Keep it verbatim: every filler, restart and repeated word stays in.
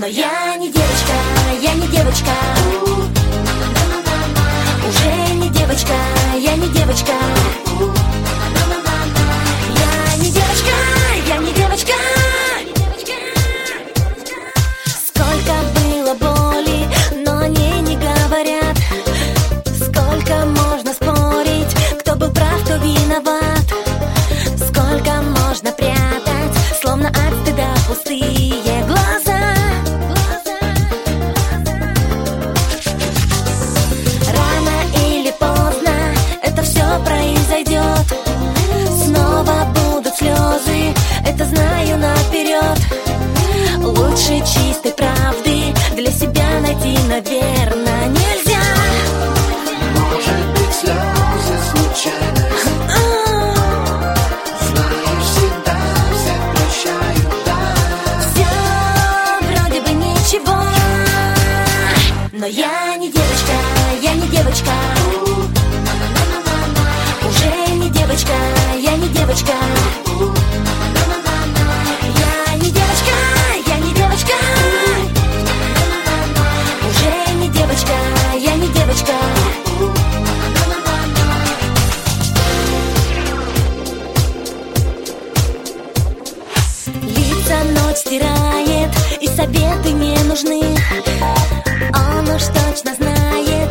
Но я не девочка, я не девочка, уже не девочка, я не девочка. Я не девочка, я не девочка. Сколько было боли, но они не говорят. Сколько можно спорить, кто был прав, кто виноват. Сколько можно прятать, словно от стыда пустые глаза. Рано или поздно это все произойдет. Снова будут слезы, это знаю наперед. Лучше чистой правды для себя найти, наверное, нельзя. Может быть, слезы случайность. Знаешь, всегда все прощают, да. Все вроде бы ничего. Но я не девочка, я не девочка, уже не девочка, я не девочка. Я не девочка, я не девочка, уже не девочка, я не девочка. Лица ночь стирает, и советы не нужны. Он уж точно знает,